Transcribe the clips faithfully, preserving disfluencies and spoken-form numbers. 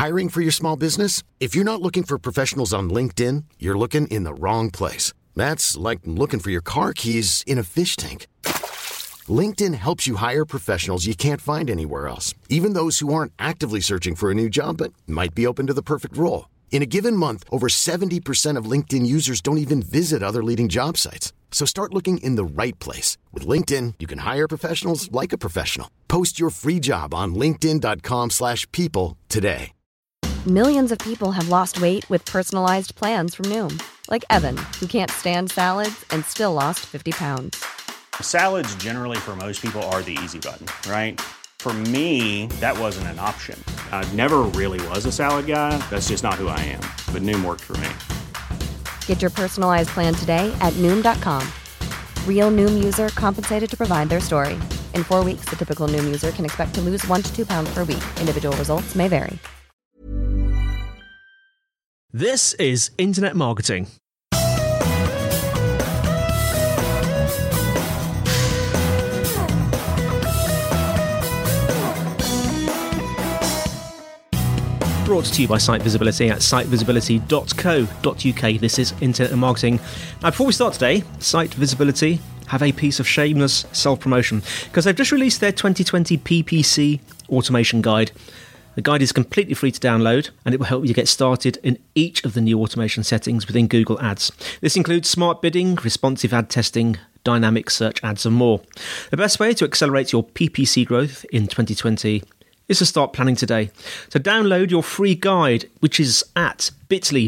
Hiring for your small business? If you're not looking for professionals on LinkedIn, you're looking in the wrong place. That's like looking for your car keys in a fish tank. LinkedIn helps you hire professionals you can't find anywhere else, even those who aren't actively searching for a new job but might be open to the perfect role. In a given month, over seventy percent of LinkedIn users don't even visit other leading job sites. So start looking in the right place. With LinkedIn, you can hire professionals like a professional. Post your free job on linkedin.com slash people today. Millions of people have lost weight with personalized plans from Noom. Like Evan, who can't stand salads and still lost fifty pounds. Salads generally for most people are the easy button, right? For me, that wasn't an option. I never really was a salad guy. That's just not who I am. But Noom worked for me. Get your personalized plan today at Noom dot com. Real Noom user compensated to provide their story. In four weeks, the typical Noom user can expect to lose one to two pounds per week. Individual results may vary. This is Internet Marketing. Brought to you by Site Visibility at site visibility dot co dot uk. This is Internet Marketing. Now, before we start today, Site Visibility have a piece of shameless self-promotion because they've just released their twenty twenty P P C automation guide. The guide is completely free to download, and it will help you get started in each of the new automation settings within Google Ads. This includes smart bidding, responsive ad testing, dynamic search ads, and more. The best way to accelerate your P P C growth in twenty twenty is to start planning today. So download your free guide, which is at bit.ly,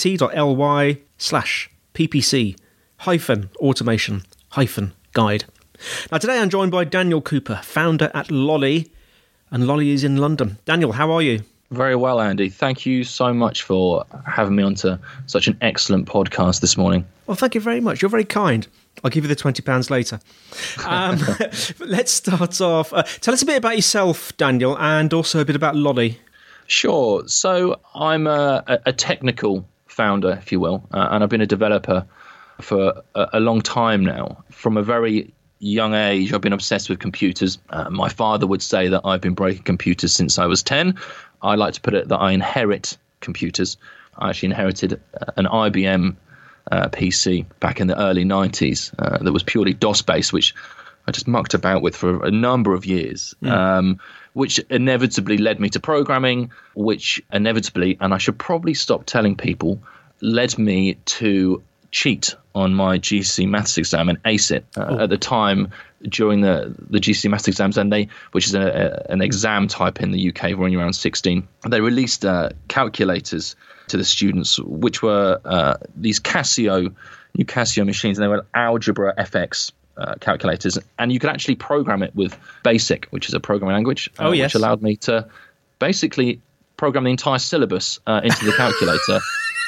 bit.ly slash ppc hyphen automation hyphen guide. Now today I'm joined by Daniel Cooper, founder at Lolly, and Lolly is in London. Daniel, how are you? Very well, Andy. Thank you so much for having me onto such an excellent podcast this morning. Well, thank you very much. You're very kind. I'll give you the twenty pounds later. Um, let's start off. Uh, tell us a bit about yourself, Daniel, and also a bit about Lolly. Sure. So I'm a, a technical founder, if you will, uh, and I've been a developer for a, a long time now. From a very young age, I've been obsessed with computers. Uh, my father would say that I've been breaking computers since I was ten. I like to put it that I inherit computers. I actually inherited an I B M uh, P C back in the early nineties uh, that was purely DOS-based, which I just mucked about with for a number of years, mm. um, which inevitably led me to programming, which inevitably, and I should probably stop telling people, led me to cheat on my G C S E maths exam and ace it uh, oh. at the time during the, the G C S E maths exams, and they, which is a, a, an exam type in the U K when you're around sixteen. They released uh, calculators to the students, which were uh, these Casio, new Casio machines, and they were Algebra F X uh, calculators, and you could actually program it with BASIC, which is a programming language, uh, oh, yes. which allowed me to basically program the entire syllabus uh, into the calculator.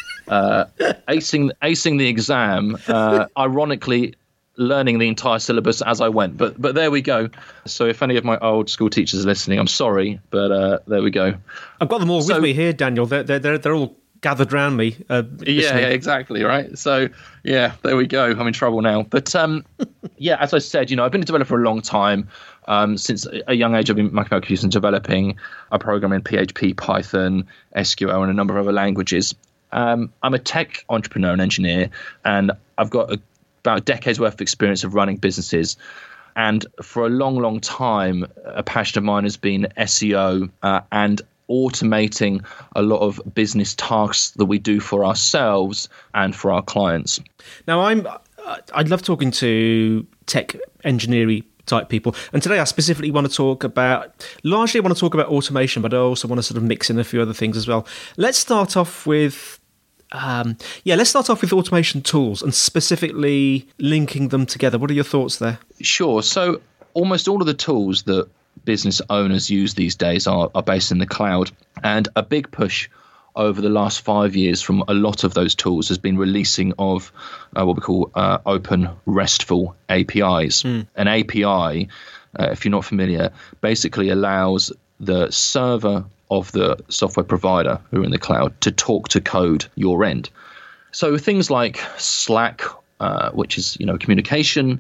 Uh, acing acing the exam, uh, ironically learning the entire syllabus as I went. But but there we go. So if any of my old school teachers are listening, I'm sorry, but uh, there we go. I've got them all so, with me here, Daniel. They're they're they're all gathered round me. Uh, yeah, yeah, exactly, right. So yeah, there we go. I'm in trouble now. But um, yeah, as I said, you know, I've been a developer for a long time. Um, since a young age, I've been mucking about computers and developing. I program in P H P, Python, S Q L, and a number of other languages. Um, I'm a tech entrepreneur and engineer, and I've got a, about a decade's worth of experience of running businesses. And for a long, long time, a passion of mine has been S E O uh, and automating a lot of business tasks that we do for ourselves and for our clients. Now, I'm I love talking to tech engineering type people, and today I specifically want to talk about, largely I want to talk about automation, but I also want to sort of mix in a few other things as well. Let's start off with um yeah let's start off with automation tools and specifically linking them together. What are your thoughts there? Sure. So almost all of the tools that business owners use these days are, are based in the cloud, and a big push over the last five years from a lot of those tools has been releasing of uh, what we call uh, open RESTful A P Is. Mm. An A P I, uh, if you're not familiar, basically allows the server of the software provider who are in the cloud to talk to code your end. So things like Slack, uh, which is, you know, communication,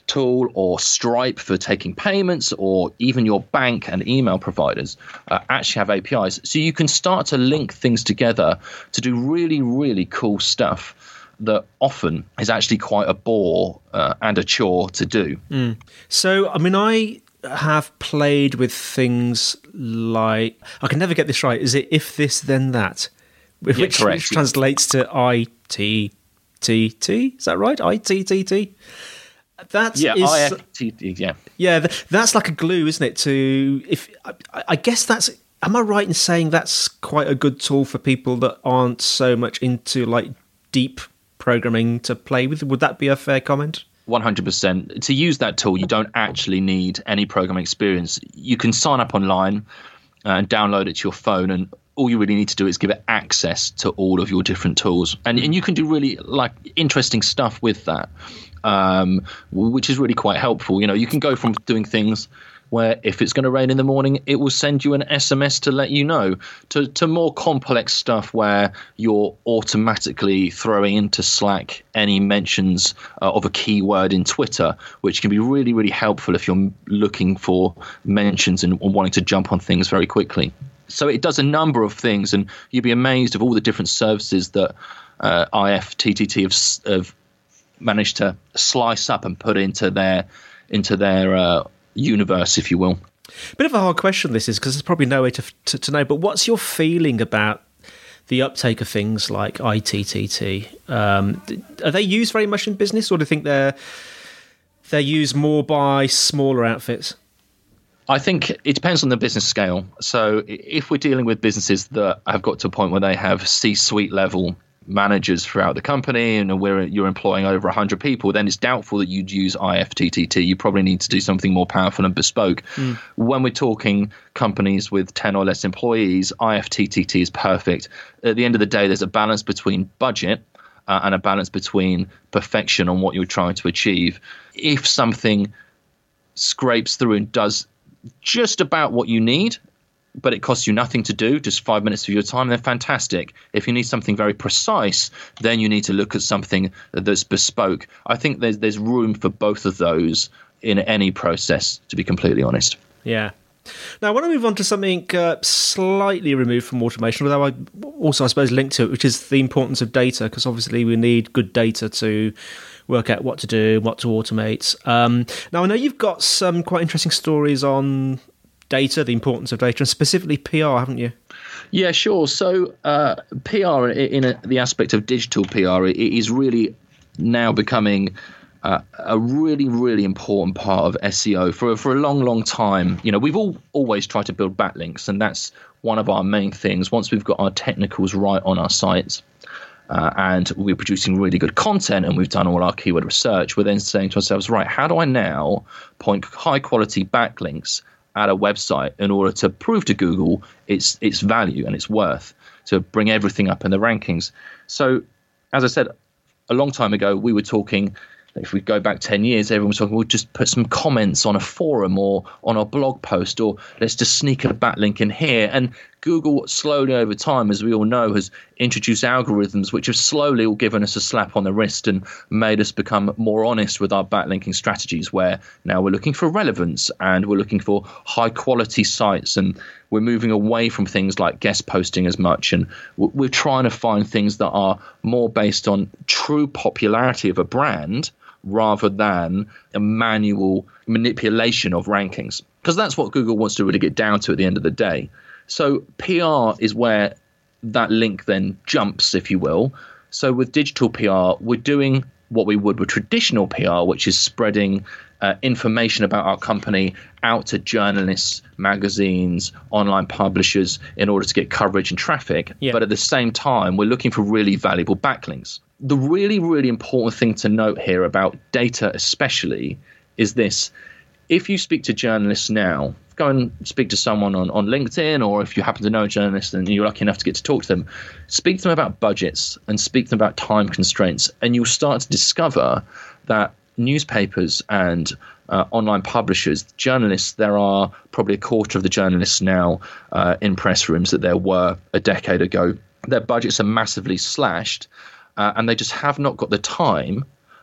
tool, or Stripe for taking payments, or even your bank and email providers uh, actually have A P Is. So you can start to link things together to do really, really cool stuff that often is actually quite a bore uh, and a chore to do. Mm. So, I mean, I have played with things like, I can never get this right, is it if this then that? Which, Yeah, correct, which translates to I T T T, is that right? I T T T? That yeah, is, I F T T, yeah. Yeah, th- that's like a glue, isn't it? To if I, I guess that's, am I right in saying that's quite a good tool for people that aren't so much into like deep programming to play with? Would that be a fair comment? one hundred percent. To use that tool, you don't actually need any programming experience. You can sign up online and download it to your phone, and all you really need to do is give it access to all of your different tools. And, and you can do really like interesting stuff with that, um, which is really quite helpful. You know, you can go from doing things where if it's going to rain in the morning, it will send you an S M S to let you know, to, to more complex stuff where you're automatically throwing into Slack any mentions uh, of a keyword in Twitter, which can be really, really helpful if you're looking for mentions and, and wanting to jump on things very quickly. So it does a number of things, and you'd be amazed of all the different services that uh, I F T T T have, have managed to slice up and put into their into their uh, universe, if you will. Bit of a hard question this is, because there's probably no way to, to to know, but what's your feeling about the uptake of things like I T T T? Um, are they used very much in business, or do you think they're they're used more by smaller outfits? I think it depends on the business scale. So if we're dealing with businesses that have got to a point where they have C-suite level managers throughout the company, and where you're employing over one hundred people, then it's doubtful that you'd use I F T T T. You probably need to do something more powerful and bespoke. Mm. When we're talking companies with ten or less employees, I F T T T is perfect. At the end of the day, there's a balance between budget uh, and a balance between perfection on what you're trying to achieve. If something scrapes through and does just about what you need, but it costs you nothing to do, just five minutes of your time, then fantastic. If you need something very precise, then you need to look at something that's bespoke. I think there's there's room for both of those in any process, to be completely honest. Yeah. Now, I want to move on to something uh, slightly removed from automation, although I also, I suppose, linked to it, which is the importance of data, because obviously we need good data to work out what to do, what to automate. Um, now, I know you've got some quite interesting stories on data, the importance of data, and specifically P R, haven't you? Yeah, sure. So uh, P R, in a, the aspect of digital P R, it is really now becoming uh, a really, really important part of S E O. For for a long, long time, you know, we've all always tried to build backlinks, and that's one of our main things. Once we've got our technicals right on our sites, Uh, and we're producing really good content, and we've done all our keyword research, we're then saying to ourselves, right, how do I now point high quality backlinks at a website in order to prove to Google its its value and its worth, to bring everything up in the rankings? So, as I said, a long time ago, we were talking, if we go back ten years, everyone was talking, we'll just put some comments on a forum or on a blog post, or let's just sneak a backlink in here. And Google slowly over time, as we all know, has introduced algorithms which have slowly all given us a slap on the wrist and made us become more honest with our backlinking strategies, where now we're looking for relevance and we're looking for high quality sites, and we're moving away from things like guest posting as much, and we're trying to find things that are more based on true popularity of a brand rather than a manual manipulation of rankings, because that's what Google wants to really get down to at the end of the day. So P R is where that link then jumps, if you will. So with digital P R, we're doing what we would with traditional P R, which is spreading uh, information about our company out to journalists, magazines, online publishers in order to get coverage and traffic. Yeah. But at the same time, we're looking for really valuable backlinks. The really, really important thing to note here about data especially is this. If you speak to journalists now, go and speak to someone on, on LinkedIn, or if you happen to know a journalist and you're lucky enough to get to talk to them, speak to them about budgets and speak to them about time constraints, and you'll start to discover that newspapers and uh, online publishers, journalists, there are probably a quarter of the journalists now uh, in press rooms that there were a decade ago. Their budgets are massively slashed, uh, and they just have not got the time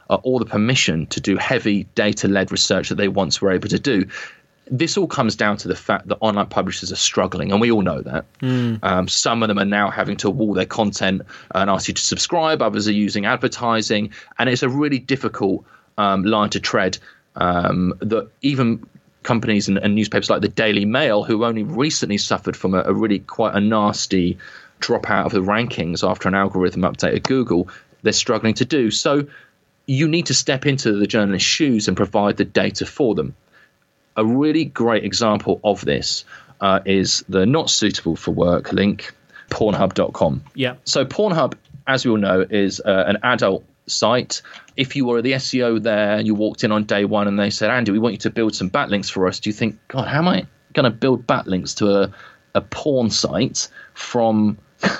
uh, or the permission to do heavy data-led research that they once were able to do. This all comes down to the fact that online publishers are struggling, and we all know that. Mm. Um, some of them are now having to wall their content and ask you to subscribe. Others are using advertising, and it's a really difficult um, line to tread um, that even companies and, and newspapers like the Daily Mail, who only recently suffered from a, a really quite a nasty drop out of the rankings after an algorithm update at Google, they're struggling to do. So you need to step into the journalist's shoes and provide the data for them. A really great example of this uh, is the not suitable for work link, Pornhub dot com. Yeah. So Pornhub, as we all know, is uh, an adult site. If you were the S E O there, you walked in on day one and they said, Andy, we want you to build some backlinks for us. Do you think, God, how am I going to build backlinks to a, a porn site from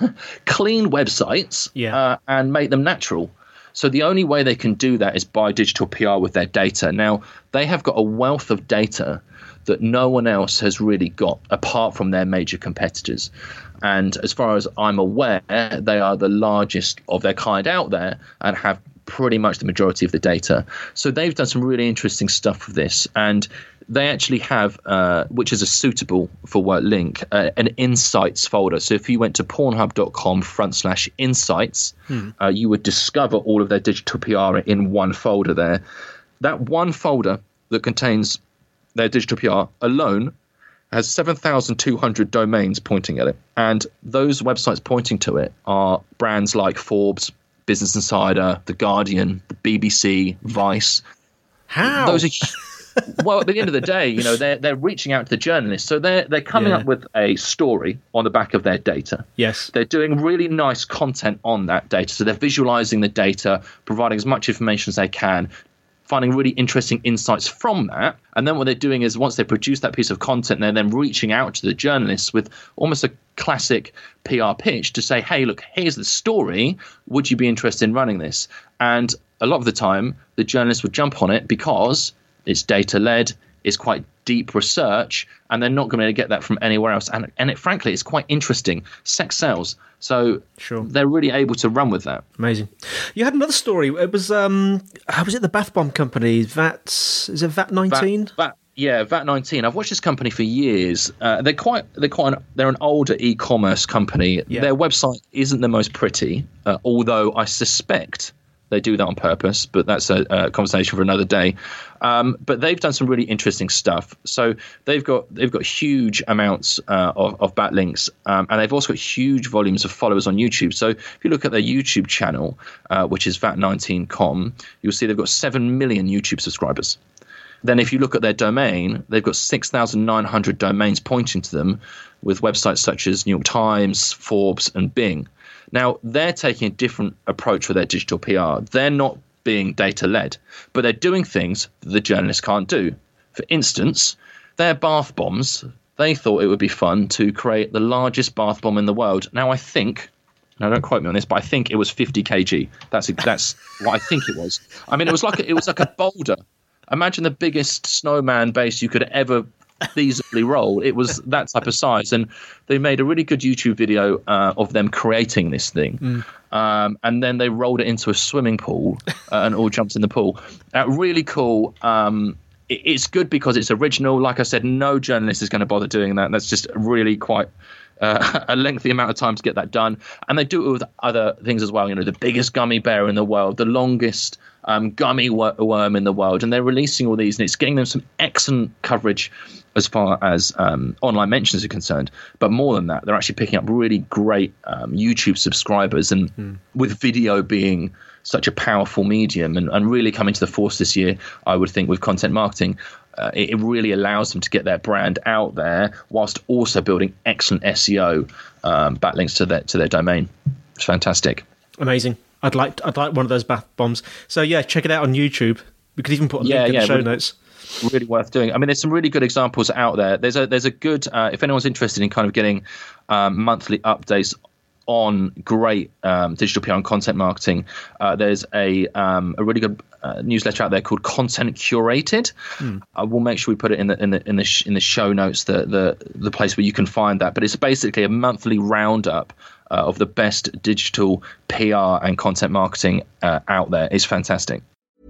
clean websites yeah. uh, and make them natural? So the only way they can do that is by digital P R with their data. Now, they have got a wealth of data that no one else has really got apart from their major competitors. And as far as I'm aware, they are the largest of their kind out there and have pretty much the majority of the data. So they've done some really interesting stuff with this. And they actually have, uh, which is a suitable for work link, uh, an insights folder. So if you went to pornhub dot com front slash insights, hmm. uh, you would discover all of their digital P R in one folder there. That one folder that contains their digital P R alone has seven thousand two hundred domains pointing at it. And those websites pointing to it are brands like Forbes, Business Insider, The Guardian, the B B C, Vice. How? Those are... Well, at the end of the day, you know, they're they're reaching out to the journalists. So they're they're coming yeah. up with a story on the back of their data. Yes. They're doing really nice content on that data. So they're visualizing the data, providing as much information as they can, finding really interesting insights from that. And then what they're doing is once they produce that piece of content, they're then reaching out to the journalists with almost a classic P R pitch to say, hey, look, here's the story. Would you be interested in running this? And a lot of the time, the journalists would jump on it because it's data-led, it's quite deep research, and they're not going to get that from anywhere else. And and it, frankly, it's quite interesting. Sex sells. So sure. they're really able to run with that. Amazing. You had another story. It was, um, how was it the bath bomb company? VAT, is it VAT nineteen? VAT, VAT, yeah, VAT nineteen. I've watched this company for years. Uh, they're quite, they're quite, an, they're an older e-commerce company. Yeah. Their website isn't the most pretty, uh, although I suspect they do that on purpose, but that's a, a conversation for another day. Um, but they've done some really interesting stuff. So they've got they've got huge amounts uh, of, of backlinks, um, and they've also got huge volumes of followers on YouTube. So if you look at their YouTube channel, uh, which is vat nineteen dot com, you'll see they've got seven million YouTube subscribers. Then if you look at their domain, they've got six thousand nine hundred domains pointing to them with websites such as New York Times, Forbes, and Bing. Now, they're taking a different approach for their digital P R. They're not being data-led, but they're doing things that the journalists can't do. For instance, their bath bombs, they thought it would be fun to create the largest bath bomb in the world. Now, I think, now don't quote me on this, but I think it was fifty kilograms. That's that's what I think it was. I mean, it was like a, it was like a boulder. Imagine the biggest snowman base you could ever feasibly roll. It was that type of size, and they made a really good YouTube video uh, of them creating this thing, mm. um, and then they rolled it into a swimming pool uh, and all jumped in the pool. Uh, really cool. Um, it, it's good because it's original. Like I said, no journalist is going to bother doing that. That's just really quite uh, a lengthy amount of time to get that done. And they do it with other things as well. You know, the biggest gummy bear in the world, the longest um, gummy wor- worm in the world, and they're releasing all these, and it's getting them some excellent coverage as far as um, online mentions are concerned. But more than that, they're actually picking up really great um, YouTube subscribers. And mm. with video being such a powerful medium and, and really coming to the force this year, I would think with content marketing, uh, it, it really allows them to get their brand out there whilst also building excellent S E O um, backlinks to their, to their domain. It's fantastic. Amazing. I'd like I'd like one of those bath bombs. So yeah, check it out on YouTube. We could even put a link yeah, in yeah, the show really, notes. Really worth doing. I mean, there's some really good examples out there. There's a there's a good uh, if anyone's interested in kind of getting um, monthly updates on great um, digital P R and content marketing. Uh, there's a um, a really good uh, newsletter out there called Content Curated. Hmm. I will make sure we put it in the in the in the sh- in the show notes, the the the place where you can find that. But it's basically a monthly roundup uh, of the best digital P R and content marketing uh, out there. It's fantastic.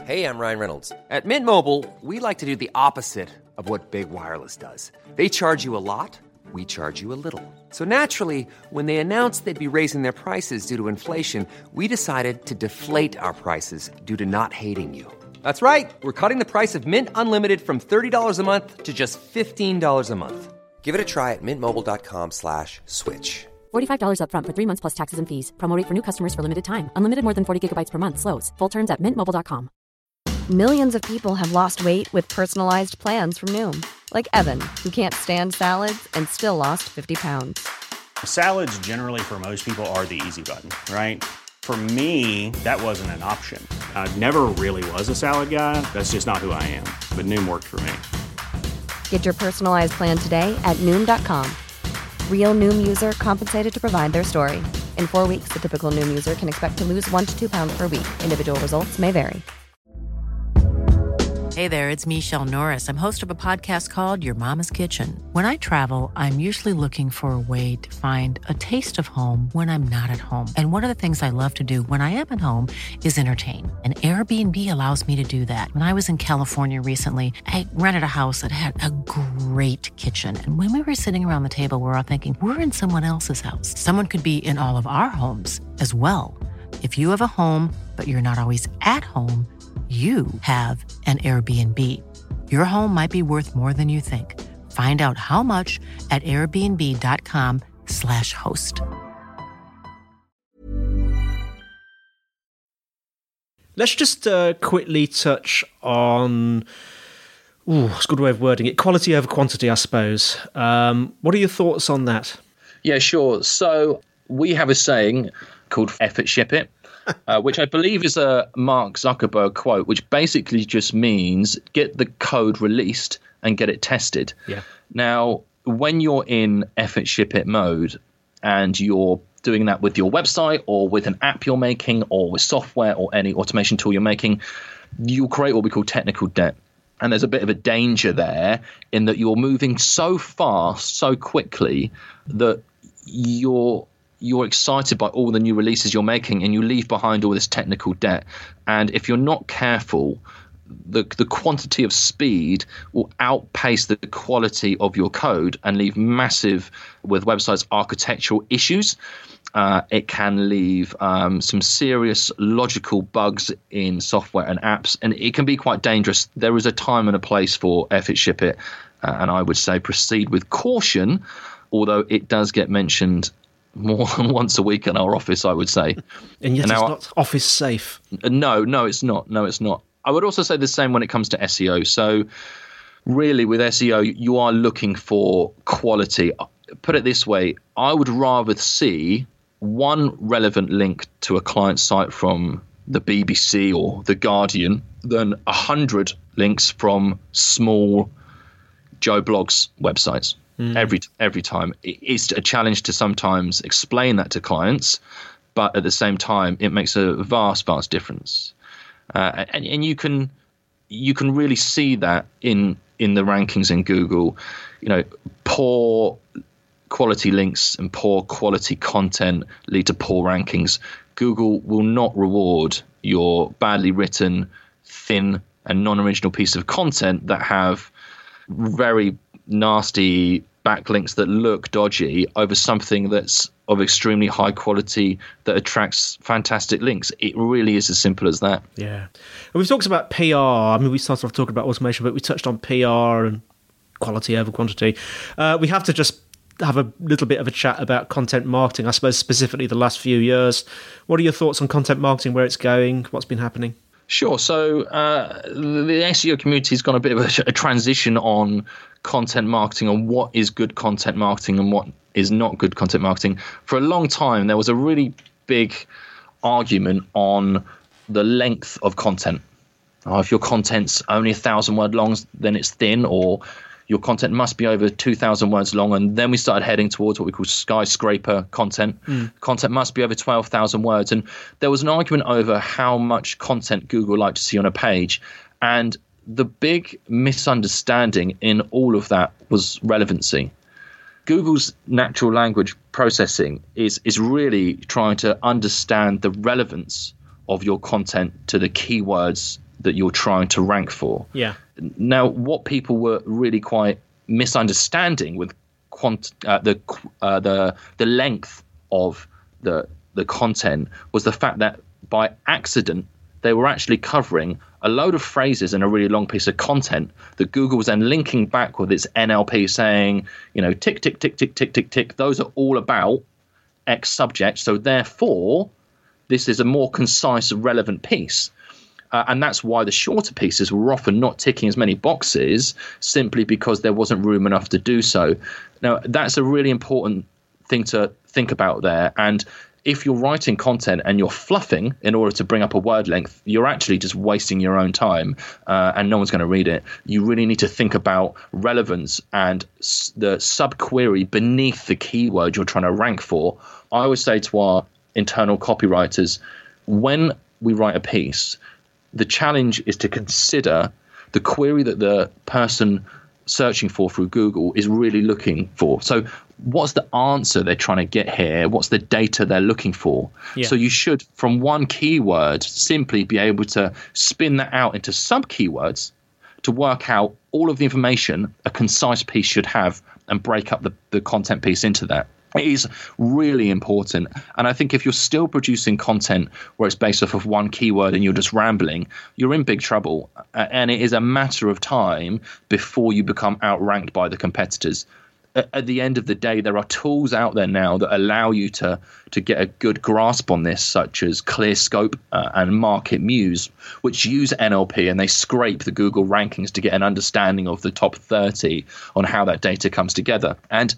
Hey, I'm Ryan Reynolds. At Mint Mobile, we like to do the opposite of what Big Wireless does. They charge you a lot, we charge you a little. So naturally, when they announced they'd be raising their prices due to inflation, we decided to deflate our prices due to not hating you. That's right. We're cutting the price of Mint Unlimited from thirty dollars a month to just fifteen dollars a month. Give it a try at mintmobile.com slash switch. forty-five dollars up front for three months plus taxes and fees. Promo rate for new customers for limited time. Unlimited more than forty gigabytes per month slows. Full terms at mint mobile dot com. Millions of people have lost weight with personalized plans from Noom. Like Evan, who can't stand salads and still lost fifty pounds. Salads generally for most people are the easy button, right? For me, that wasn't an option. I never really was a salad guy. That's just not who I am. But Noom worked for me. Get your personalized plan today at Noom dot com. Real Noom user compensated to provide their story. In four weeks, the typical Noom user can expect to lose one to two pounds per week. Individual results may vary. Hey there, it's Michelle Norris. I'm host of a podcast called Your Mama's Kitchen. When I travel, I'm usually looking for a way to find a taste of home when I'm not at home. And one of the things I love to do when I am at home is entertain. And Airbnb allows me to do that. When I was in California recently, I rented a house that had a great kitchen. And when we were sitting around the table, we were all thinking, we're in someone else's house. Someone could be in all of our homes as well. If you have a home, but you're not always at home, you have an Airbnb. Your home might be worth more than you think. Find out how much at airbnb.com slash host. Let's just uh, quickly touch on, ooh, it's a good way of wording it, quality over quantity, I suppose. Um, what are your thoughts on that? Yeah, sure. So we have a saying called F it, ship it. Uh, which I believe is a Mark Zuckerberg quote, which basically just means get the code released and get it tested. Yeah. Now, when you're in F it, ship it mode and you're doing that with your website or with an app you're making or with software or any automation tool you're making, you'll create what we call technical debt. And there's a bit of a danger there in that you're moving so fast, so quickly that you're you're excited by all the new releases you're making and you leave behind all this technical debt. And if you're not careful, the the quantity of speed will outpace the quality of your code and leave massive, with websites, architectural issues. Uh, it can leave um, some serious logical bugs in software and apps, and it can be quite dangerous. There is a time and a place for F it, ship it, uh, and I would say proceed with caution, although it does get mentioned more than once a week in our office, I would say. And yet and it's now, not office safe. No, no, it's not. No, it's not. I would also say the same when it comes to S E O. So really with S E O, you are looking for quality. Put it this way, I would rather see one relevant link to a client site from the B B C or The Guardian than a hundred links from small Joe Blogs websites. Mm. Every every time. It's a challenge to sometimes explain that to clients, but at the same time, it makes a vast, vast difference. Uh, and, and you can you can really see that in in the rankings in Google. You know, poor quality links and poor quality content lead to poor rankings. Google will not reward your badly written, thin, and non-original piece of content that have very nasty backlinks that look dodgy over something that's of extremely high quality that attracts fantastic links. It really is as simple as that. Yeah. And we've talked about P R. I mean, we started off talking about automation, but we touched on P R and quality over quantity. Uh, we have to just have a little bit of a chat about content marketing, I suppose specifically the last few years. What are your thoughts on content marketing, where it's going, what's been happening? Sure. So uh, the S E O community has gone a bit of a, a transition on content marketing and what is good content marketing and what is not good content marketing. For a long time, there was a really big argument on the length of content. Uh, if your content's only a thousand word long, then it's thin, or your content must be over two thousand words long. And then we started heading towards what we call skyscraper content. Mm. Content must be over twelve thousand words. And there was an argument over how much content Google liked to see on a page. And the big misunderstanding in all of that was relevancy. Google's natural language processing is is really trying to understand the relevance of your content to the keywords that you're trying to rank for. Yeah. Now, what people were really quite misunderstanding with quant- uh, the uh, the the length of the the content was the fact that by accident they were actually covering a load of phrases in a really long piece of content that Google was then linking back with its N L P saying, you know, tick, tick, tick, tick, tick, tick, tick. Those are all about X subject. So therefore, this is a more concise, relevant piece. Uh, and that's why the shorter pieces were often not ticking as many boxes, simply because there wasn't room enough to do so. Now, that's a really important thing to think about there. And if you're writing content and you're fluffing in order to bring up a word length, you're actually just wasting your own time, uh, and no one's going to read it. You really need to think about relevance and s- the sub-query beneath the keyword you're trying to rank for. I always say to our internal copywriters, when we write a piece, the challenge is to consider the query that the person searching for through Google is really looking for. So what's the answer they're trying to get here? What's the data they're looking for? Yeah. So you should, from one keyword, simply be able to spin that out into sub-keywords to work out all of the information a concise piece should have and break up the, the content piece into that. It is really important. And I think if you're still producing content where it's based off of one keyword and you're just rambling, you're in big trouble. And it is a matter of time before you become outranked by the competitors. At the end of the day, there are tools out there now that allow you to to get a good grasp on this, such as ClearScope uh, and Market Muse, which use N L P and they scrape the Google rankings to get an understanding of the top thirty on how that data comes together. And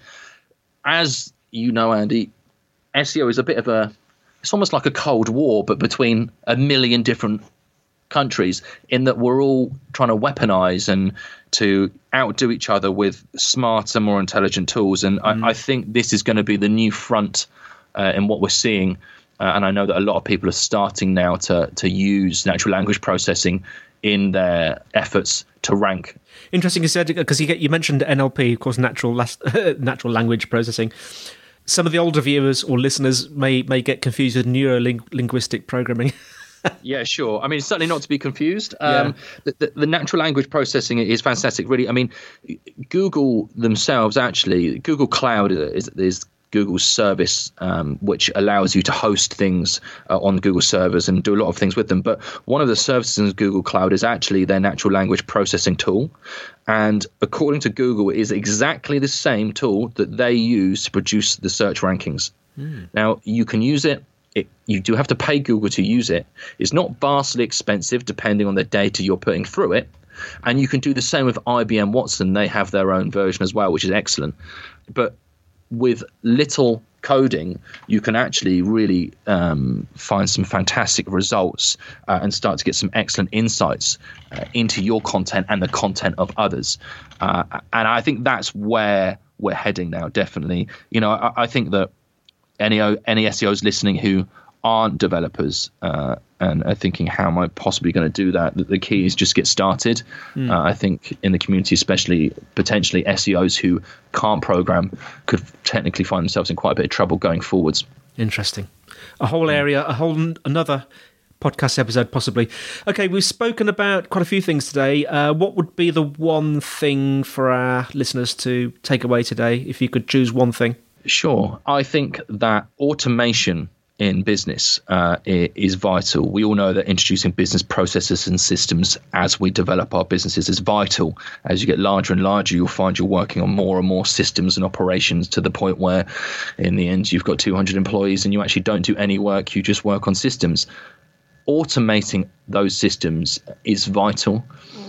as you know, Andy, S E O is a bit of a, it's almost like a Cold War, but between a million different countries, in that we're all trying to weaponize and to outdo each other with smarter, more intelligent tools. And mm. I, I think this is going to be the new front uh, in what we're seeing. Uh, and I know that a lot of people are starting now to to use natural language processing in their efforts to rank. Interesting you said, because you, you mentioned N L P, of course, natural last, natural language processing. Some of the older viewers or listeners may may get confused with neuro-linguistic programming. Yeah, sure. I mean, certainly not to be confused. Um, yeah. the, the, the natural language processing is fantastic, really. I mean, Google themselves, actually, Google Cloud is, is Google's service, um, which allows you to host things uh, on Google servers and do a lot of things with them. But one of the services in Google Cloud is actually their natural language processing tool. And according to Google, it is exactly the same tool that they use to produce the search rankings. Mm. Now, you can use it. It, you do have to pay Google to use it. It's not vastly expensive depending on the data you're putting through it. And you can do the same with I B M Watson. They have their own version as well, which is excellent. But with little coding, you can actually really um, find some fantastic results uh, and start to get some excellent insights uh, into your content and the content of others. Uh, and I think that's where we're heading now, definitely. You know, I, I think that Any, any S E Os listening who aren't developers uh, and are thinking, how am I possibly going to do that? The key is just get started. Mm. Uh, I think in the community, especially potentially S E Os who can't program could technically find themselves in quite a bit of trouble going forwards. Interesting. A whole area, a whole n- another podcast episode possibly. Okay, we've spoken about quite a few things today. Uh, what would be the one thing for our listeners to take away today, if you could choose one thing? Sure. I think that automation in business uh, is vital. We all know that introducing business processes and systems as we develop our businesses is vital. As you get larger and larger, you'll find you're working on more and more systems and operations to the point where in the end you've got two hundred employees and you actually don't do any work, you just work on systems. Automating those systems is vital,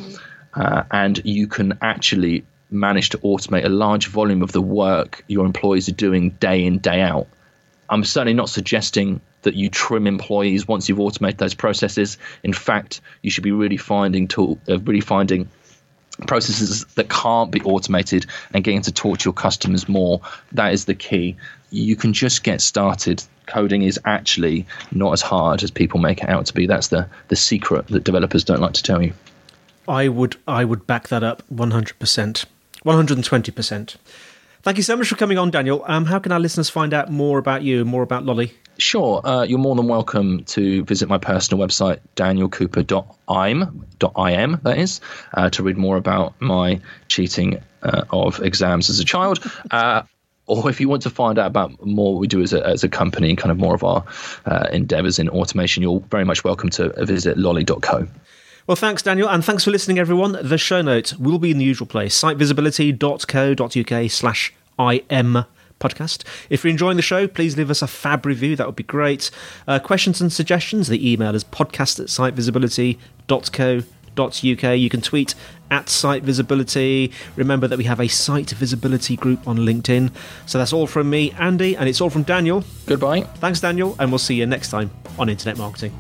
uh, and you can actually manage to automate a large volume of the work your employees are doing day in, day out. I'm certainly not suggesting that you trim employees once you've automated those processes. In fact, you should be really finding tool, uh, really finding processes that can't be automated and getting to talk to your customers more. That is the key. You can just get started. Coding is actually not as hard as people make it out to be. That's the the secret that developers don't like to tell you. I would I would back that up one hundred percent. one hundred twenty percent. Thank you so much for coming on, Daniel. Um, how can our listeners find out more about you and more about Lolly? Sure. Uh, you're more than welcome to visit my personal website, daniel cooper dot i m, that is, uh, to read more about my cheating uh, of exams as a child. Uh, or if you want to find out about more what we do as a, as a company and kind of more of our uh, endeavours in automation, you're very much welcome to visit lolly dot co. Well, thanks, Daniel, and thanks for listening, everyone. The show notes will be in the usual place, site visibility dot co dot uk slash im podcast. If you're enjoying the show, please leave us a fab review. That would be great. Uh, questions and suggestions, the email is podcast at site visibility dot co dot uk. You can tweet at Site Visibility. Remember that we have a Site Visibility group on LinkedIn. So that's all from me, Andy, and it's all from Daniel. Goodbye. Thanks, Daniel, and we'll see you next time on Internet Marketing.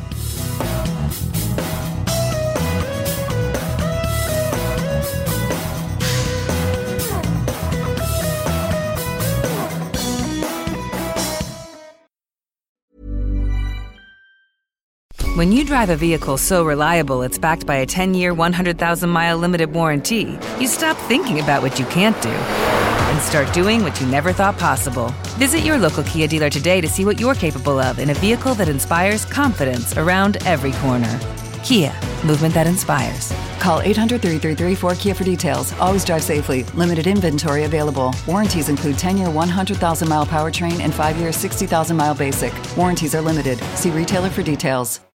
When you drive a vehicle so reliable it's backed by a ten-year, one hundred thousand mile limited warranty, you stop thinking about what you can't do and start doing what you never thought possible. Visit your local Kia dealer today to see what you're capable of in a vehicle that inspires confidence around every corner. Kia, movement that inspires. Call eight hundred, three three three, four Kia for details. Always drive safely. Limited inventory available. Warranties include ten-year, one hundred thousand mile powertrain and five-year, sixty thousand mile basic. Warranties are limited. See retailer for details.